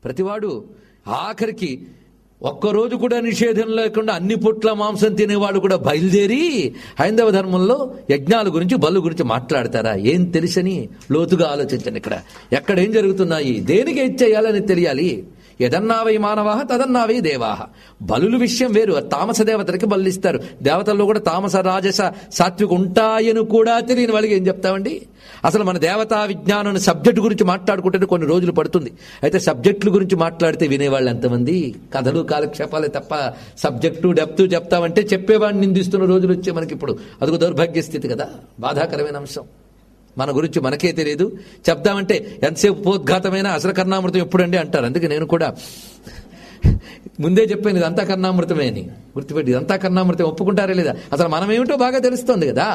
ప్రతివాడు ఆఖరికి ఒక్కరోజు కూడా నిషేధం లేకుండా అన్ని పుట్ల మాంసం తినేవాడు కూడా బయలుదేరి హైందవ ధర్మంలో యజ్ఞాల గురించి బలు గురించి మాట్లాడతారా? ఏం తెలుసని లోతుగా ఆలోచించండి. ఇక్కడ ఎక్కడ ఏం జరుగుతున్నాయి, దేనికి ఏం చేయాలని తెలియాలి. యదన్నావై మానవాహ తదన్నావై దేవాహ. బలుల విషయం వేరు. తామస దేవతలకి బలిస్తారు. దేవతల్లో కూడా తామస రాజస సాత్విక ఉంటాయని కూడా తెలియని వాళ్ళకి ఏం చెప్తామండి? అసలు మన దేవతా విజ్ఞానం సబ్జెక్టు గురించి మాట్లాడుకుంటే కొన్ని రోజులు పడుతుంది. అయితే సబ్జెక్టుల గురించి మాట్లాడితే వినేవాళ్ళు ఎంతమంది? కథలు కాలక్షేపాలే తప్ప సబ్జెక్టు డెప్త్ చెప్తామంటే చెప్పేవాడిని నిందిస్తున్న రోజులు వచ్చే మనకి ఇప్పుడు. అదొక దౌర్భాగ్య స్థితి కదా, బాధాకరమైన అంశం. మన గురించి మనకే తెలియదు, చెప్దామంటే ఎంతసేపు ఉపోద్ఘాతమైన అసలు కర్ణామృతం ఎప్పుడండి అంటారు. అందుకే నేను కూడా ముందే చెప్పాను ఇదంతా కర్ణామృతమే అని. గుర్తుపెట్టి ఇదంతా కర్ణామృతం ఒప్పుకుంటారా లేదా? అసలు మనం ఏమిటో బాగా తెలుస్తోంది కదా.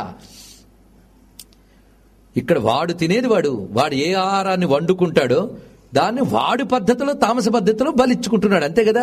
ఇక్కడ వాడు తినేది వాడు ఏ ఆహారాన్ని వండుకుంటాడో దాన్ని వాడి పద్ధతిలో తామస పద్ధతిలో బలిచ్చుకుంటున్నాడు, అంతే కదా.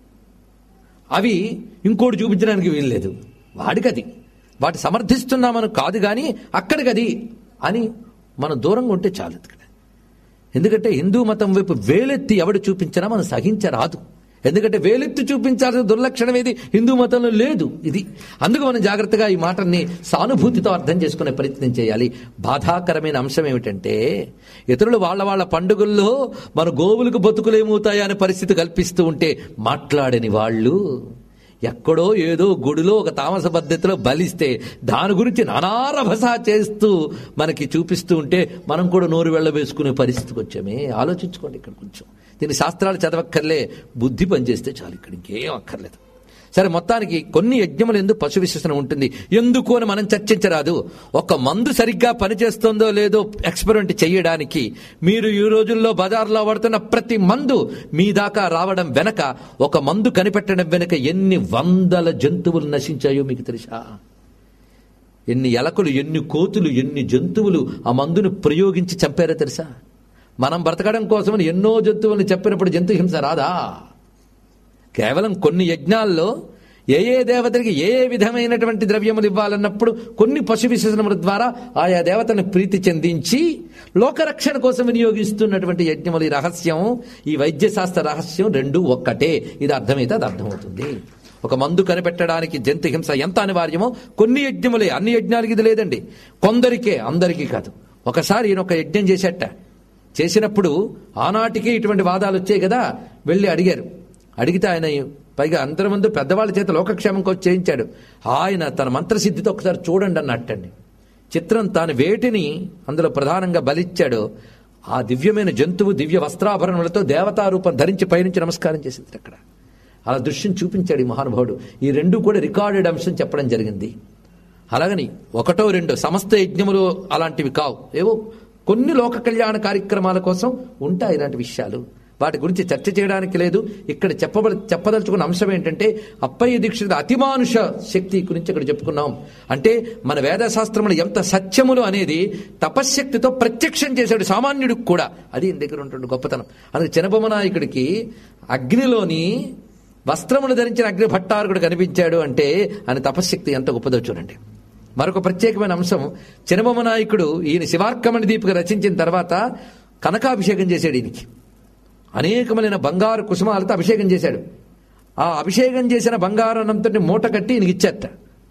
అవి ఇంకోటి చూపించడానికి వీల్లేదు. వాడికది వాటి సమర్థిస్తున్నామని కాదు, కానీ అక్కడికది అని మనం దూరంగా ఉంటే చాలు. ఎందుకంటే హిందూ మతం వైపు వేలెత్తి ఎవడు చూపించినా మనం సహించరాదు. ఎందుకంటే వేలెత్తి చూపించాల్సిన దుర్లక్షణం ఏది హిందూ మతంలో లేదు. ఇది అందుకు మనం జాగ్రత్తగా ఈ మాటని సానుభూతితో అర్థం చేసుకునే ప్రయత్నం చేయాలి. బాధాకరమైన అంశం ఏమిటంటే ఇతరులు వాళ్ళ పండుగల్లో మన గోవులకు బతుకులేమవుతాయా అనే పరిస్థితి కల్పిస్తూ ఉంటే మాట్లాడని వాళ్ళు ఎక్కడో ఏదో గుడిలో ఒక తామస పద్ధతిలో బలిస్తే దాని గురించి నానారభస చేస్తూ మనకి చూపిస్తూ ఉంటే మనం కూడా నోరు వెళ్ళవేసుకునే పరిస్థితికి వచ్చామే. ఆలోచించుకోండి. ఇక్కడ కొంచెం దీని శాస్త్రాలు చదవక్కర్లే, బుద్ధి పనిచేస్తే చాలు. ఇక్కడ ఇంకేం అక్కర్లేదు. సరే, మొత్తానికి కొన్ని యజ్ఞములు ఎందుకు పశు విశేషణ ఉంటుంది ఎందుకు అని మనం చర్చించరాదు. ఒక మందు సరిగ్గా పనిచేస్తుందో లేదో ఎక్స్పెరిమెంట్ చేయడానికి మీరు ఈ రోజుల్లో బజార్లో వాడుతున్న ప్రతి మందు మీ దాకా రావడం వెనక, ఒక మందు కనిపెట్టడం వెనక ఎన్ని వందల జంతువులు నశించాయో మీకు తెలుసా? ఎన్ని ఎలకలు, ఎన్ని కోతులు, ఎన్ని జంతువులు ఆ మందును ప్రయోగించి చంపారో తెలుసా? మనం బ్రతకడం కోసమని ఎన్నో జంతువులను చెప్పినప్పుడు జంతు హింస రాదా? కేవలం కొన్ని యజ్ఞాల్లో ఏ దేవతలకి ఏ విధమైనటువంటి ద్రవ్యములు ఇవ్వాలన్నప్పుడు కొన్ని పశు విశేషణముల ద్వారా ఆయా దేవతను ప్రీతి చెందించి లోకరక్షణ కోసం వినియోగిస్తున్నటువంటి యజ్ఞములు. ఈ రహస్యం, ఈ వైద్యశాస్త్ర రహస్యం రెండు ఒక్కటే. ఇది అర్థమైతే అది అర్థమవుతుంది. ఒక మందు కనిపెట్టడానికి జంతు హింస ఎంత అనివార్యమో కొన్ని యజ్ఞములే, అన్ని యజ్ఞాలకి ఇది లేదండి. కొందరికే, అందరికీ కాదు. ఒకసారి ఈయన ఒక యజ్ఞం చేసినప్పుడు ఆనాటికి ఇటువంటి వాదాలు వచ్చాయి కదా. వెళ్ళి అడిగారు. అడిగితే ఆయన పైగా అందరి ముందు పెద్దవాళ్ళ చేత లోకక్షేమం కోసం చేయించాడు. ఆయన తన మంత్రసిద్ధితో ఒకసారి చూడండి అన్నట్టండి. చిత్రం, తాను వేటిని అందులో ప్రధానంగా బలిచ్చాడో ఆ దివ్యమైన జంతువు దివ్య వస్త్రాభరణములతో దేవతారూపం ధరించి పైనుంచి నమస్కారం చేసింది. అక్కడ అలా దృశ్యం చూపించాడు ఈ మహానుభావుడు. ఈ రెండు కూడా రికార్డెడ్ అంశం చెప్పడం జరిగింది. అలాగని ఒకటో రెండో సమస్త యజ్ఞములు అలాంటివి కావు. ఏవో కొన్ని లోక కళ్యాణ కార్యక్రమాల కోసం ఉంటాయి ఇలాంటి విషయాలు. వాటి గురించి చర్చ చేయడానికి లేదు. ఇక్కడ చెప్పదలుచుకున్న అంశం ఏంటంటే అప్పయ్య దీక్షితుల అతిమానుష శక్తి గురించి ఇక్కడ చెప్పుకున్నాం. అంటే మన వేదశాస్త్రములు ఎంత సత్యములు అనేది తపశ్శక్తితో ప్రత్యక్షం చేశాడు సామాన్యుడికి కూడా. అది ఈయన దగ్గర ఉంటుంది గొప్పతనం. అందుకే చినబొమ్మ నాయకుడికి అగ్నిలోని వస్త్రములు ధరించిన అగ్ని భట్టారకుడు కనిపించాడు అంటే ఆయన తపశ్శక్తి ఎంత గొప్పదో చూడండి. మరొక ప్రత్యేకమైన అంశం, చినబొమ్మ నాయకుడు ఈయన శివార్కమణి దీపిక రచించిన తర్వాత కనకాభిషేకం చేశాడు. ఈయనకి అనేకమైన బంగారు కుసుమాలతో అభిషేకం చేశాడు. ఆ అభిషేకం చేసిన బంగారానంతటి మూట కట్టి ఈయనకి ఇచ్చేట.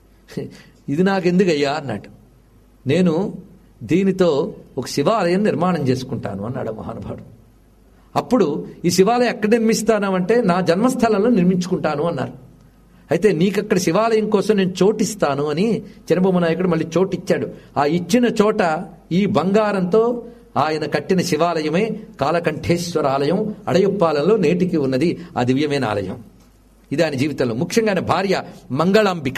ఇది నాకు ఎందుకయ్యా అన్నాడు. నేను దీనితో ఒక శివాలయం నిర్మాణం చేసుకుంటాను అన్నాడు మహానుభావుడు. అప్పుడు ఈ శివాలయం ఎక్కడ నిర్మిస్తానంటే నా జన్మస్థలంలో నిర్మించుకుంటాను అన్నారు. అయితే నీకక్కడ శివాలయం కోసం నేను చోటిస్తాను అని చినబొమ్మ నాయకుడు మళ్ళీ చోటిచ్చాడు. ఆ ఇచ్చిన చోట ఈ బంగారంతో ఆయన కట్టిన శివాలయమే కాలకంఠేశ్వర ఆలయం అడయుప్పాలలో నేటికి ఉన్నది. ఆ దివ్యమైన ఆలయం ఇది ఆయన జీవితంలో. ముఖ్యంగా ఆయన భార్య మంగళాంబిక,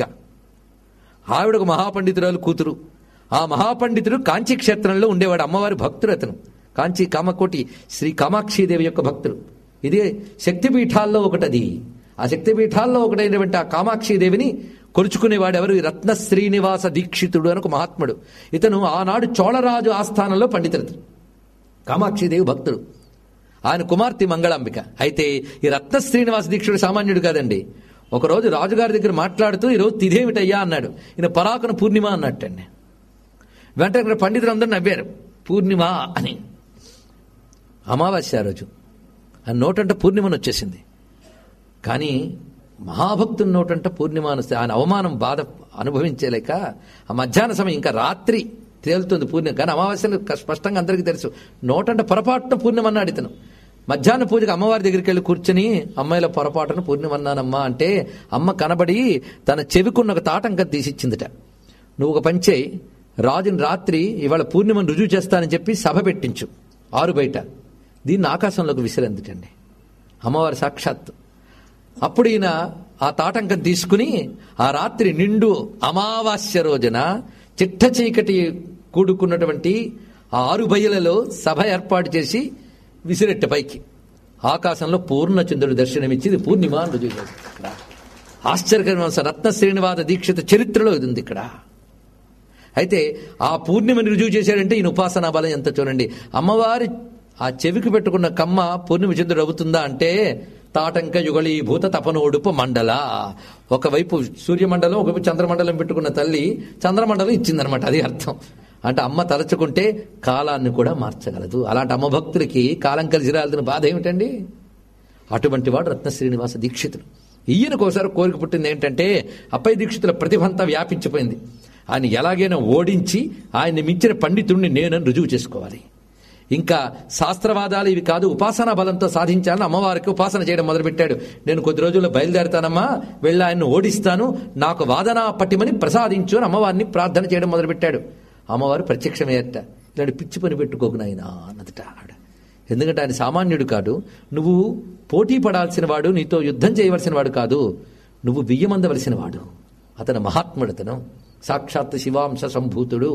ఆవిడ ఒక మహాపండితురాలు కూతురు. ఆ మహాపండితుడు కాంచీ క్షేత్రంలో ఉండేవాడు. అమ్మవారి భక్తుడు అతను. కాంచీ కామకోటి శ్రీ కామాక్షీదేవి యొక్క భక్తుడు. ఇదే శక్తిపీఠాల్లో ఒకటది. ఆ శక్తిపీఠాల్లో ఒకటైనటువంటి ఆ కామాక్షీదేవిని కొలుచుకునేవాడు ఎవరు? రత్న శ్రీనివాస దీక్షితుడు అని ఒక మహాత్ముడు. ఇతను ఆనాడు చోళరాజు ఆస్థానంలో పండితుడు. కామాక్షీదేవి భక్తుడు. ఆయన కుమార్తె మంగళాంబిక. అయితే ఈ రత్న శ్రీనివాస దీక్షుడు సామాన్యుడు కాదండి. ఒకరోజు రాజుగారి దగ్గర మాట్లాడుతూ ఈరోజు తిథేమిటయ్యా అన్నాడు. ఈయన పరాకున పూర్ణిమ అన్నట్టండి. వెంటనే పండితులు అందరూ నవ్వారు. పూర్ణిమ అని. అమావాస్య రోజు ఆ నోటంట పూర్ణిమని వచ్చేసింది. కానీ మహాభక్తుని నోటంట పూర్ణిమ అని వస్తే ఆయన అవమానం బాధ అనుభవించలేక ఆ మధ్యాహ్న సమయం ఇంకా రాత్రి తేలుతుంది పూర్ణిమ, కానీ అమావాస్యను స్పష్టంగా అందరికీ తెలుసు. నోటంట పొరపాటున పూర్ణిమన్నాడు ఇతను. మధ్యాహ్న పూజకు అమ్మవారి దగ్గరికి వెళ్ళి కూర్చొని అమ్మాయిల పొరపాటును పూర్ణిమన్నానమ్మా అంటే అమ్మ కనబడి తన చెవికున్న ఒక తాటంకం తీసిచ్చిందిట. నువ్వు ఒక పంచే రాజుని రాత్రి ఇవాళ పూర్ణిమను రుజువు చేస్తానని చెప్పి సభ పెట్టించు ఆరు బయట, దీన్ని ఆకాశంలోకి విసిరందిటండి అమ్మవారి సాక్షాత్తు. అప్పుడు ఈయన ఆ తాటంకం తీసుకుని ఆ రాత్రి నిండు అమావాస్య రోజున చిట్ట చీకటి కూడుకున్నటువంటి ఆ ఆరు బయలలో సభ ఏర్పాటు చేసి విసిరెట్ట పైకి. ఆకాశంలో పూర్ణచంద్రుడు దర్శనమిచ్చి ఇది పూర్ణిమ అని రుజువు చేస్తారు. ఆశ్చర్యకరమైన రత్న శ్రీనివాస దీక్షిత చరిత్రలో ఇది ఉంది ఇక్కడ. అయితే ఆ పూర్ణిమని రుజువు చేశాడంటే ఈయన ఉపాసనా బలం ఎంత చూడండి. అమ్మవారి ఆ చెవికి పెట్టుకున్న కమ్మ పూర్ణిమ చంద్రుడు అవుతుందా అంటే తాటంక యుగళీభూత తపనోడుపు మండల, ఒకవైపు సూర్యమండలం ఒకవైపు చంద్రమండలం పెట్టుకున్న తల్లి చంద్రమండలం ఇచ్చిందనమాట. అది అర్థం. అంటే అమ్మ తలచుకుంటే కాలాన్ని కూడా మార్చగలదు. అలాంటి అమ్మ భక్తులకి కాలం కలిసి రాలిన బాధ ఏమిటండి? అటువంటి వాడు రత్న శ్రీనివాస దీక్షితుడు. ఈయనకోసారి కోరిక పుట్టింది ఏంటంటే అప్పయ్య దీక్షితుల ప్రతిభ అంతా వ్యాపించిపోయింది. ఆయన ఎలాగైనా ఓడించి ఆయన్ని మించిన పండితుడిని నేనని రుజువు చేసుకోవాలి. ఇంకా శాస్త్రవాదాలు ఇవి కాదు, ఉపాసనా బలంతో సాధించాలని అమ్మవారికి ఉపాసన చేయడం మొదలుపెట్టాడు. నేను కొద్ది రోజుల్లో బయలుదేరుతానమ్మా, వెళ్ళి ఆయన్ని ఓడిస్తాను, నాకు వాదనా పట్టిమని ప్రసాదించు అని అమ్మవారిని ప్రార్థన చేయడం మొదలుపెట్టాడు. అమ్మవారు ప్రత్యక్షమయ్యట. ఇలాంటి పిచ్చి పని పెట్టుకోకు నాయనా అన్నదట ఆవిడ. ఎందుకంటే ఆయన సామాన్యుడు కాదు, నువ్వు పోటీ పడాల్సిన వాడు, నీతో యుద్ధం చేయవలసిన వాడు కాదు, నువ్వు బియ్యమందవలసిన వాడు. అతను మహాత్ముడతను, సాక్షాత్ శివాంశ సంభూతుడు.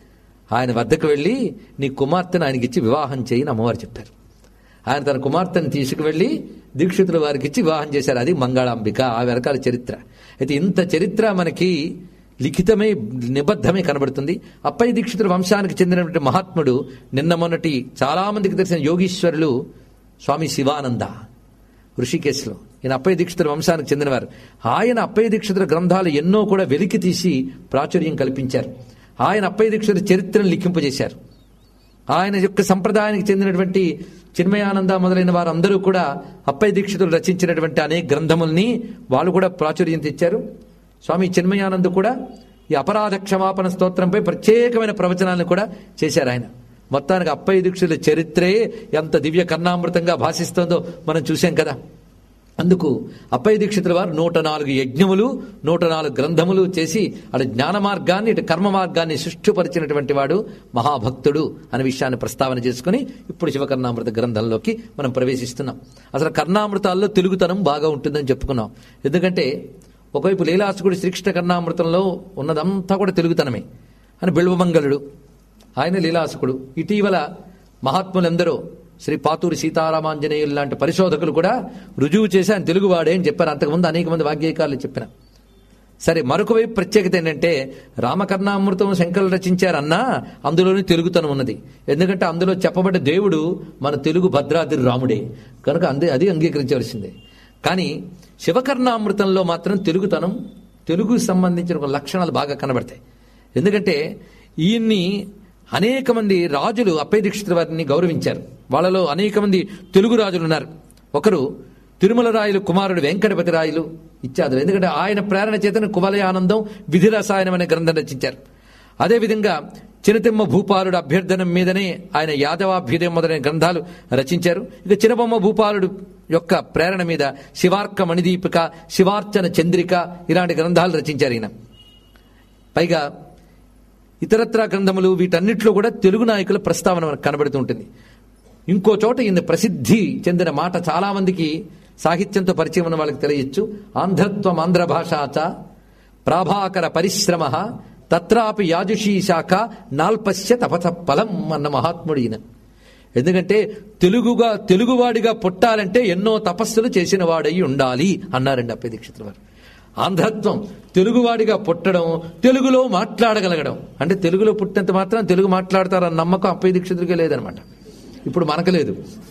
ఆయన వద్దకు వెళ్ళి నీ కుమార్తెను ఆయనకిచ్చి వివాహం చేయని అమ్మవారు చెప్పారు. ఆయన తన కుమార్తెను తీసుకువెళ్ళి దీక్షితుల వారికి ఇచ్చి వివాహం చేశారు. అది మంగళాంబిక. ఆ వెనకాల చరిత్ర. అయితే ఇంత చరిత్ర మనకి లిఖితమై నిబద్ధమై కనబడుతుంది. అప్పయ్య దీక్షితుల వంశానికి చెందినటువంటి మహాత్ముడు నిన్న మొన్నటి చాలా మందికి తెలిసిన యోగీశ్వరులు స్వామి శివానంద ఋషికేశ్లో. ఈయన అప్పయ్య దీక్షితుల వంశానికి చెందినవారు. ఆయన అప్పయ్య దీక్షితుల గ్రంథాలు ఎన్నో కూడా వెలికి తీసి ప్రాచుర్యం కల్పించారు. ఆయన అప్పయ్య దీక్షితుల చరిత్రను లిఖింపజేశారు. ఆయన యొక్క సంప్రదాయానికి చెందినటువంటి చిన్మయానంద మొదలైన వారందరూ కూడా అప్పయ్య దీక్షితులు రచించినటువంటి అనేక గ్రంథముల్ని వాళ్ళు కూడా ప్రాచుర్యం తెచ్చారు. స్వామి చిన్మయానంద కూడా ఈ అపరాధ క్షమాపణ స్తోత్రంపై ప్రత్యేకమైన ప్రవచనాలను కూడా చేశారు ఆయన. మొత్తానికి అప్పయ్య దీక్షితుల చరిత్రే ఎంత దివ్య కర్ణామృతంగా భాషిస్తుందో మనం చూసాం కదా. అందుకు అప్పయ్య దీక్షితుల వారు 104 యజ్ఞములు 104 గ్రంథములు చేసి అటు జ్ఞాన మార్గాన్ని ఇటు కర్మ మార్గాన్ని సృష్టిపరిచినటువంటి వాడు మహాభక్తుడు అనే విషయాన్ని ప్రస్తావన చేసుకుని ఇప్పుడు శివకర్ణామృత గ్రంథంలోకి మనం ప్రవేశిస్తున్నాం. అసలు కర్ణామృతాల్లో తెలుగుతనం బాగా ఉంటుందని చెప్పుకున్నాం. ఎందుకంటే ఒకవైపు లీలాసుకుడు శ్రీకృష్ణ కర్ణామృతంలో ఉన్నదంతా కూడా తెలుగుతనమే అని బిల్వమంగళుడు ఆయన లీలాసుకుడు. ఇటీవల మహాత్ములందరూ శ్రీ పాతూరి సీతారామాంజనేయులు లాంటి పరిశోధకులు కూడా రుజువు చేసి ఆయన తెలుగువాడే అని చెప్పారు. అంతకుముందు అనేక మంది వాగ్గేయకారులు చెప్పిన. సరే, మరొక వైపు ప్రత్యేకత ఏంటంటే రామకర్ణామృతం శంకరులు రచించారన్నా అందులోనే తెలుగుతనం ఉన్నది. ఎందుకంటే అందులో చెప్పబడ్డ దేవుడు మన తెలుగు భద్రాద్రి రాముడే కనుక అది అంగీకరించవలసిందే. కానీ శివకర్ణామృతంలో మాత్రం తెలుగుతనం, తెలుగుకు సంబంధించిన లక్షణాలు బాగా కనబడతాయి. ఎందుకంటే ఈయన్ని అనేక మంది రాజులు అప్పయ్య దీక్షితుల వారిని గౌరవించారు. వాళ్ళలో అనేక మంది తెలుగు రాజులు ఉన్నారు. ఒకరు తిరుమల రాయలు కుమారుడు వెంకటపతి రాయలు ఇత్యాదులు. ఎందుకంటే ఆయన ప్రేరణ చేతను కువలయానందం విధి రసాయనం అనే గ్రంథం రచించారు. అదేవిధంగా చినతిమ్మ భూపాలుడు అభ్యర్థనం మీదనే ఆయన యాదవాభ్యుదయం మొదలైన గ్రంథాలు రచించారు. ఇక చినబొమ్మ భూపాలుడు యొక్క ప్రేరణ మీద శివార్క మణిదీపిక, శివార్చన చంద్రిక ఇలాంటి గ్రంథాలు రచించారు ఈయన. పైగా ఇతరత్రా గ్రంథములు వీటన్నిటిలో కూడా తెలుగు నాయకుల ప్రస్తావన కనబడుతూ ఉంటుంది. ఇంకో చోట ఈయన ప్రసిద్ధి చెందిన మాట చాలా మందికి సాహిత్యంతో పరిచయం ఉన్న వాళ్ళకి తెలియచ్చు. ఆంధ్రత్వం ఆంధ్ర భాషాచ ప్రాభాకర పరిశ్రమ తత్రాపి యాజుషీ శాఖ నాల్పశ్య తపస ఫలం అన్న మహాత్ముడు ఈయన. ఎందుకంటే తెలుగువాడిగా పుట్టాలంటే ఎన్నో తపస్సులు చేసిన వాడై ఉండాలి అన్నారండి అప్పయ్య దీక్షితుల వారు. ఆంధ్రత్వం తెలుగువాడిగా పుట్టడం, తెలుగులో మాట్లాడగలగడం. అంటే తెలుగులో పుట్టినంత మాత్రం తెలుగు మాట్లాడతారన్న నమ్మకం అప్పయ్య దీక్షితుడికే లేదనమాట. ఇప్పుడు మనకు లేదు.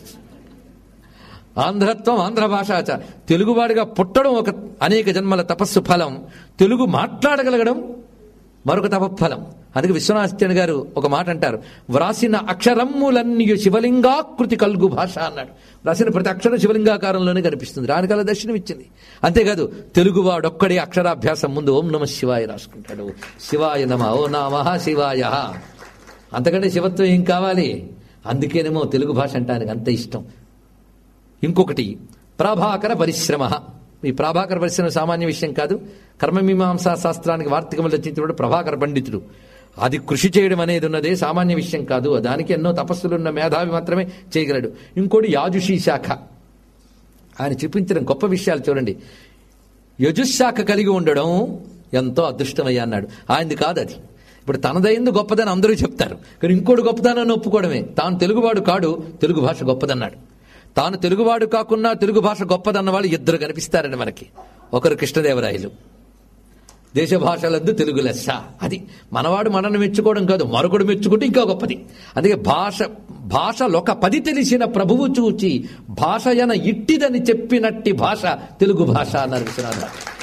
ఆంధ్రత్వం ఆంధ్ర భాషాచ తెలుగువాడిగా పుట్టడం ఒక అనేక జన్మల తపస్సు ఫలం, తెలుగు మాట్లాడగలగడం మరొక తపఫలం. అందుకే విశ్వనాథ్యన్ గారు ఒక మాట అంటారు, వ్రాసిన అక్షరమ్ములన్నీ శివలింగాకృతి కల్గు భాష అన్నాడు. వ్రాసిన ప్రతి అక్షరం శివలింగాకారంలోనే కనిపిస్తుంది, రానికాల దర్శనం ఇచ్చింది. అంతేకాదు తెలుగువాడొక్కడే అక్షరాభ్యాసం ముందు ఓం నమ శివాయ రాసుకుంటాడు. శివాయ నమ, ఓ నమః శివాయ. అంతకంటే శివత్వం ఏం కావాలి? అందుకేనేమో తెలుగు భాష అంటే ఆయనకు అంత ఇష్టం. ఇంకొకటి ప్రాభాకర పరిశ్రమ. ఈ ప్రాభాకర పరిశ్రమ సామాన్య విషయం కాదు. కర్మమీమాంసా శాస్త్రానికి వార్తికములు రచించినప్పుడు ప్రభాకర పండితుడు. అది కృషి చేయడం అనేది ఉన్నదే సామాన్య విషయం కాదు. దానికి ఎన్నో తపస్సులున్న మేధావి మాత్రమే చేయగలడు. ఇంకోటి యాజుషీ శాఖ. ఆయన చూపించిన గొప్ప విషయాలు చూడండి. యజుశాఖ కలిగి ఉండడం ఎంతో అదృష్టమయ్యా అన్నాడు. ఆయనది కాదు అది. ఇప్పుడు తనదైంది గొప్పదని అందరూ చెప్తారు, కానీ ఇంకోటి గొప్పదానని ఒప్పుకోవడమే. తాను తెలుగువాడు కాడు, తెలుగు భాష గొప్పదన్నాడు. తాను తెలుగువాడు కాకున్నా తెలుగు భాష గొప్పదన్న వాళ్ళు ఇద్దరు కనిపిస్తారండి మనకి. ఒకరు కృష్ణదేవరాయలు, దేశ భాషలందు తెలుగు లెస్స. అది మనవాడు మనల్ని మెచ్చుకోవడం కాదు, మరొకడు మెచ్చుకుంటే ఇంకా గొప్పది. అందుకే భాషలొక 10 తెలిసిన ప్రభువు చూచి భాషయన ఇట్టిదని చెప్పినట్టి భాష తెలుగు భాష అన్నారు విశ్వనాథ.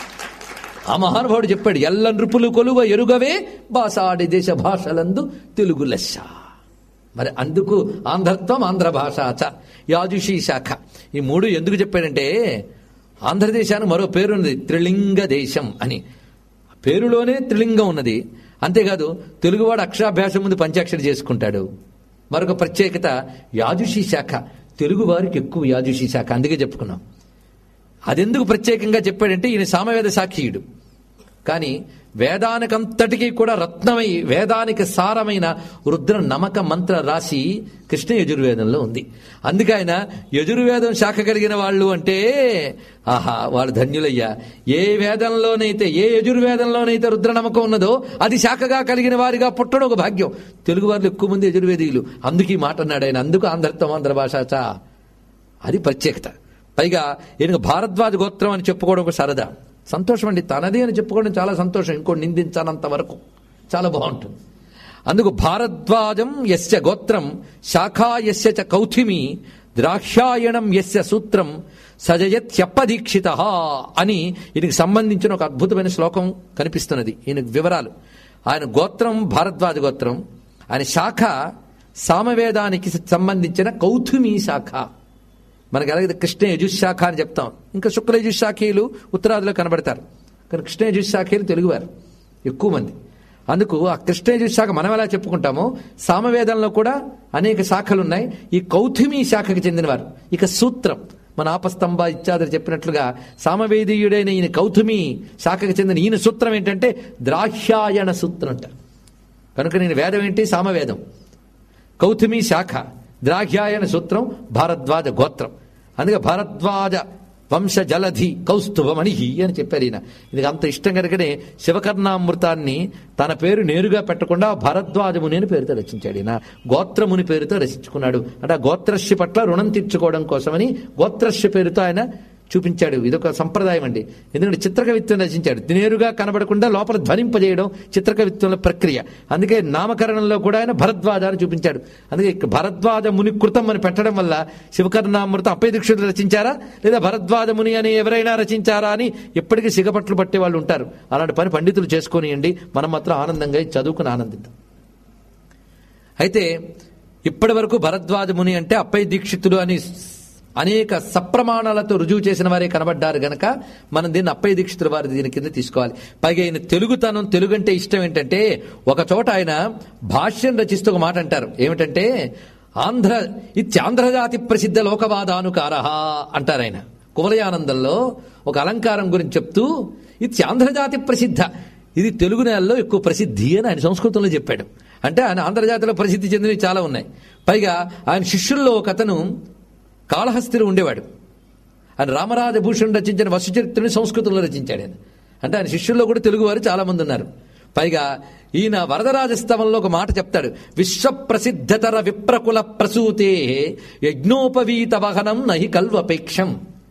ఆ మహానుభావుడు చెప్పాడు, ఎల్ల నృపులు కొలువ ఎరుగవే భాషాడి దేశ భాషలందు తెలుగు లెస్స. మరి అందుకు ఆంధ్రత్వం ఆంధ్ర భాషాచ యాజుషీ శాఖ. ఈ 3 ఎందుకు చెప్పాడంటే, ఆంధ్రదేశానికి మరో పేరున్నది త్రిలింగ దేశం అని. పేరులోనే త్రిలింగం ఉన్నది. అంతేకాదు తెలుగువాడు అక్షరాభ్యాసం ముందు పంచాక్షరి చేసుకుంటాడు. మరొక ప్రత్యేకత యాజుషీ శాఖ. తెలుగువారికి ఎక్కువ యాజుషీ శాఖ, అందుకే చెప్పుకున్నాం. అదెందుకు ప్రత్యేకంగా చెప్పాడంటే, ఈయన సామవేద సాఖీయుడు. కానీ వేదానికంతటికీ కూడా రత్నమై వేదానికి సారమైన రుద్ర నమక మంత్ర రాశి కృష్ణ యజుర్వేదంలో ఉంది. అందుకే ఆయన యజుర్వేదం శాఖ కలిగిన వాళ్ళు అంటే ఆహా వాళ్ళు ధన్యులయ్యా. ఏ వేదంలోనైతే ఏ యజుర్వేదంలోనైతే రుద్ర నమ్మకం ఉన్నదో అది శాఖగా కలిగిన వారిగా పుట్టడం ఒక భాగ్యం. తెలుగు వారు ఎక్కువ మంది యజుర్వేదీయులు. అందుకు ఈ మాట అన్నాడు ఆయన. అందుకు ఆంధ్రత్వం ఆంధ్ర భాషాచ, అది ప్రత్యేకత. పైగా ఈయనకు భారద్వాజ గోత్రం అని చెప్పుకోవడం ఒక సరదా, సంతోషం అండి. తనది అని చెప్పుకోవడం చాలా సంతోషం. ఇంకోటి నిందించానంత వరకు చాలా బాగుంటుంది. అందుకు భారద్వాజం యస్య గోత్రం శాఖా యస్య చ కౌథిమి ద్రాక్షాయణం యస్య సూత్రం సజయత్యప్పదీక్షిత అని ఈయనకి సంబంధించిన ఒక అద్భుతమైన శ్లోకం కనిపిస్తున్నది. ఈయనకు వివరాలు. ఆయన గోత్రం భారద్వాజ గోత్రం, ఆయన శాఖ సామవేదానికి సంబంధించిన కౌథుమి శాఖ. మనకి అలాగే కృష్ణ యజుశాఖ అని చెప్తాం. ఇంకా శుక్ల యజుశాఖీయులు ఉత్తరాదిలో కనబడతారు, కానీ కృష్ణ యజుశాఖీయులు తెలుగువారు ఎక్కువ మంది. అందుకు ఆ కృష్ణ యజుశాఖ మనం ఎలా చెప్పుకుంటామో సామవేదంలో కూడా అనేక శాఖలు ఉన్నాయి. ఈ కౌథుమి శాఖకి చెందినవారు. ఇక సూత్రం మన ఆపస్తంభ ఇత్యాదులు చెప్పినట్లుగా సామవేదీయుడైన ఈయన కౌథుమి శాఖకి చెందిన ఈయన సూత్రం ఏంటంటే ద్రాక్షాయణ సూత్రం అంట. కనుక నేను వేదం ఏంటి? సామవేదం. కౌథుమి శాఖ, ద్రాక్షాయణ సూత్రం, భారద్వాజ గోత్రం. అందుకే భారద్వాజ వంశ జలధి కౌస్తుభమణి అని చెప్పారు ఈయన. ఇది అంత ఇష్టం కనుకనే శివకర్ణామృతాన్ని తన పేరు నేరుగా పెట్టకుండా భారద్వాజముని అని పేరుతో రచించాడు. ఈయన గోత్రముని పేరుతో రచించుకున్నాడు. అంటే గోత్రశ్య పట్ల రుణం తీర్చుకోవడం కోసమని గోత్రశ్య పేరుతో ఆయన చూపించాడు. ఇదొక సంప్రదాయం అండి. ఎందుకంటే చిత్రకవిత్వం రచించాడు. నేరుగా కనబడకుండా లోపల ధ్వనింపజేయడం చిత్రకవిత్వంలో ప్రక్రియ. అందుకే నామకరణంలో కూడా ఆయన భరద్వాజ అని చూపించాడు. అందుకే భరద్వాజ ముని కృతం అని పెట్టడం వల్ల శివకర్ణామృతం అప్పయ్య దీక్షితులు రచించారా లేదా భరద్వాజ ముని అని ఎవరైనా రచించారా అని ఎప్పటికీ సిగపట్లు పట్టే వాళ్ళు ఉంటారు. అలాంటి పని పండితులు చేసుకొనియండి, మనం మాత్రం ఆనందంగా చదువుకుని ఆనందిద్దాం. అయితే ఇప్పటి వరకు భరద్వాజ ముని అంటే అప్పయ్య దీక్షితులు అని అనేక సప్రమాణాలతో రుజువు చేసిన వారే కనబడ్డారు గనక మనం దీన్ని అప్పయ్య దీక్షితుల వారి దీని కింద తీసుకోవాలి. పైగా ఆయన తెలుగుతనం, తెలుగు అంటే ఇష్టం ఏంటంటే, ఒక చోట ఆయన భాష్యం రచిస్తూ ఒక మాట అంటారు. ఏమిటంటే ఆంధ్రజాతి ప్రసిద్ధ లోకవాదానుకార అంటారు ఆయన. కువలయానందంలో ఒక అలంకారం గురించి చెప్తూ ఇది ఆంధ్రజాతి ప్రసిద్ధ, ఇది తెలుగు నేలలో ఎక్కువ ప్రసిద్ధి అని ఆయన సంస్కృతంలో చెప్పాడు. అంటే ఆయన ఆంధ్రజాతిలో ప్రసిద్ధి చెందినవి చాలా ఉన్నాయి. పైగా ఆయన శిష్యుల్లో ఒక అతను కాళహస్తిలో ఉండేవాడు. ఆయన రామరాజభూషణ్ రచించిన వసుచరిత్రని సంస్కృతంలో రచించాడు ఆయన. అంటే ఆయన శిష్యుల్లో కూడా తెలుగువారు చాలా మంది ఉన్నారు. పైగా ఈయన వరదరాజస్తవంలో ఒక మాట చెప్తాడు. విశ్వప్రసిద్ధతర విప్రకుల ప్రసూతే యజ్ఞోపవీత వహనం నహి కల్వపేక్షం.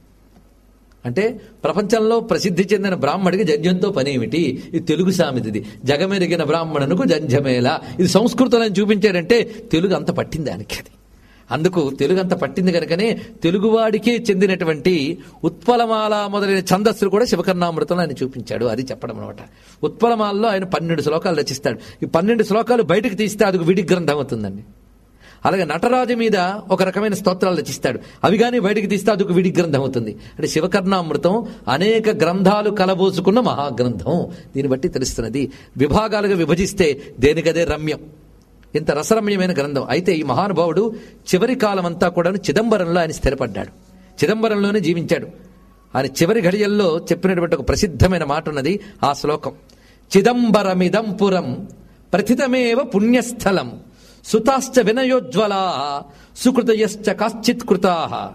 అంటే ప్రపంచంలో ప్రసిద్ధి చెందిన బ్రాహ్మడికి జంధ్యంతో పనేమిటి? ఇది తెలుగు సామెతది. జగమెరిగిన బ్రాహ్మణునకు జంధ్యమేలా. ఇది సంస్కృతంలో చూపించాడంటే తెలుగు అంత పట్టింది దానికి. అది అందుకు తెలుగు అంత పట్టింది కనుకనే తెలుగువాడికే చెందినటువంటి ఉత్పలమాల మొదలైన ఛందస్సులు కూడా శివకర్ణామృతంలో ఆయన చూపించాడు. అది చెప్పడం అనమాట. ఉత్పలమాలలో ఆయన 12 శ్లోకాలు రచిస్తాడు. ఈ 12 శ్లోకాలు బయటకు తీస్తే అది విడి గ్రంథం అవుతుందండి. అలాగే నటరాజు మీద ఒక రకమైన స్తోత్రాలు రచిస్తాడు. అవి కానీ బయటకు తీస్తే అదొక విడి గ్రంథం అవుతుంది. అంటే శివకర్ణామృతం అనేక గ్రంథాలు కలబోసుకున్న మహాగ్రంథం. దీన్ని బట్టి తెలుస్తున్నది. విభాగాలుగా విభజిస్తే దేనికదే రమ్యం. ఇంత రసరమ్యమైన గ్రంథం. అయితే ఈ మహానుభావుడు చివరి కాలం అంతా కూడా చిదంబరంలో ఆయన స్థిరపడ్డాడు. చిదంబరంలోనే జీవించాడు. ఆయన చివరి ఘడియల్లో చెప్పినటువంటి ఒక ప్రసిద్ధమైన మాట ఉన్నది. ఆ శ్లోకం చిదంబరమిదం పురం ప్రథితమేవ పుణ్యస్థలం సుతాశ్చ వినయోజ్వలా సుకృతయశ్చ కాశ్చిత్ కృతా